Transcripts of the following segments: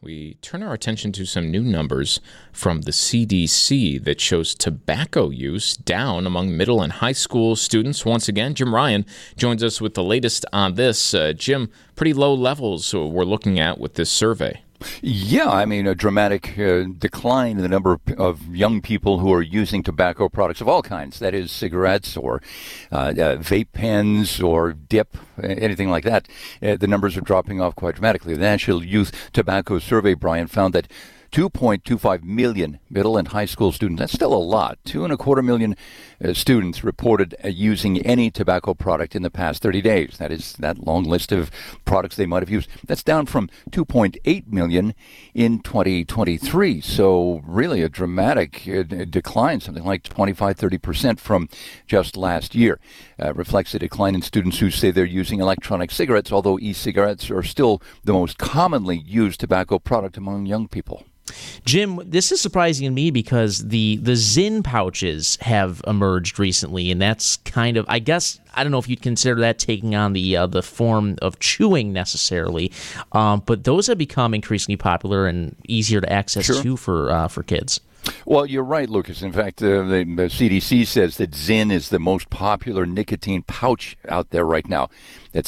we turn our attention to some new numbers from the CDC that shows tobacco use down among middle and high school students. Once again, Jim Ryan joins us with the latest on this. Jim, pretty low levels we're looking at with this survey. Yeah, I mean, a dramatic decline in the number of young people who are using tobacco products of all kinds. That is, cigarettes or vape pens or dip, anything like that. The numbers are dropping off quite dramatically. The National Youth Tobacco Survey, Brian, found that 2.25 million middle and high school students, that's still a lot, 2.25 million students reported using any tobacco product in the past 30 days. That is that long list of products they might have used. That's down from 2.8 million in 2023. So really a dramatic decline, something like 25-30% from just last year. Reflects a decline in students who say they're using electronic cigarettes, although e-cigarettes are still the most commonly used tobacco product among young people. Jim, this is surprising to me because the Zyn pouches have emerged recently, and that's kind of, I guess, I don't know if you'd consider that taking on the form of chewing necessarily, but those have become increasingly popular and easier to access too for kids. Well, you're right, Lucas. In fact, the CDC says that Zyn is the most popular nicotine pouch out there right now. That's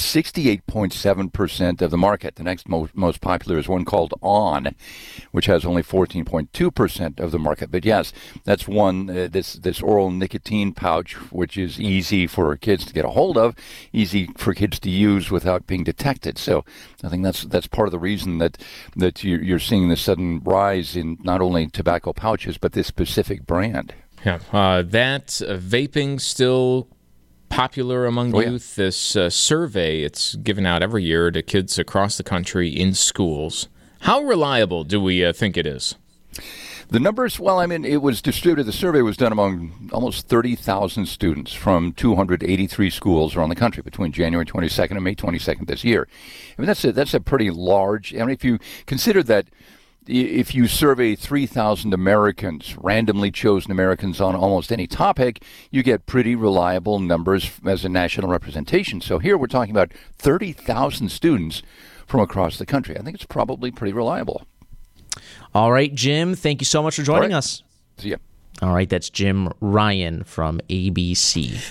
68.7% of the market. The next most popular is one called On, which has only 14.2% of the market. But yes, that's one, this oral nicotine pouch, which is easy for kids to get a hold of, easy for kids to use without being detected. So I think that's part of the reason that you're seeing this sudden rise in not only tobacco pouches, but this specific brand. Yeah, vaping still popular among youth. This survey, it's given out every year to kids across the country in schools. How reliable do we think it is? The numbers, well, I mean, it was distributed. The survey was done among almost 30,000 students from 283 schools around the country between January 22nd and May 22nd this year. I mean, that's a pretty large. I mean, if you consider that, if you survey 3,000 Americans, randomly chosen Americans on almost any topic, you get pretty reliable numbers as a national representation. So here we're talking about 30,000 students from across the country. I think it's probably pretty reliable. All right, Jim, thank you so much for joining us. See ya. All right, that's Jim Ryan from ABC.